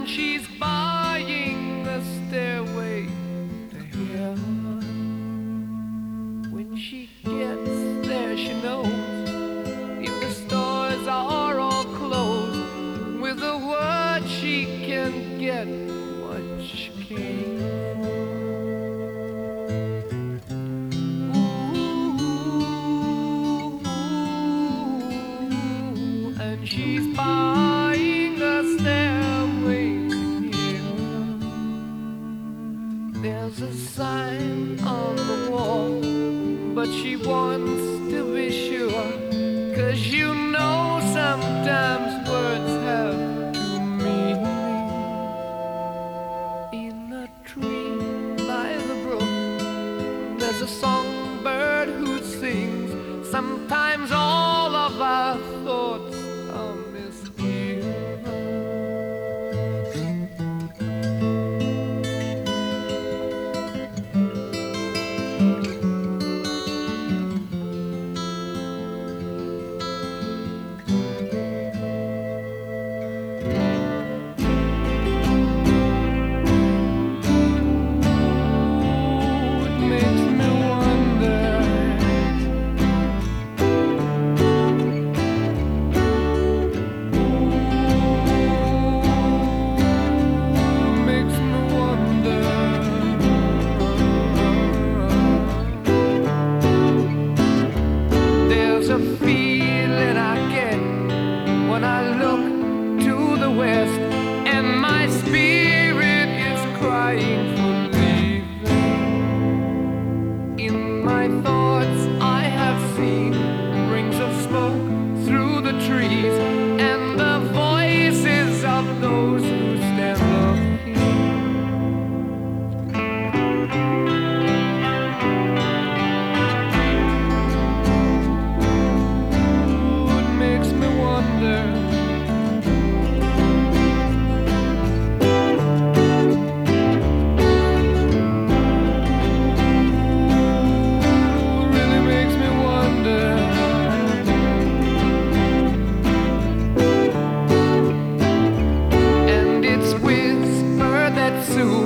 and she's buying a stairway to heaven. When she gets there, she knows if the stores are all closed, with a word she can get what she came for. Ooh, and she's buying a stairway to heaven. There's a sign on the wall, but she wants to be sure, 'cause you know sometimes words have two meanings. In a tree by the brook, there's a songbird who sings. Sometimes all of our thoughts are misgiven. There's a feeling I get when I look to the west, and my spirit is crying for leaving. In my thoughts I have seen rings of smoke through the trees, and the voices of those who stand looking. Soon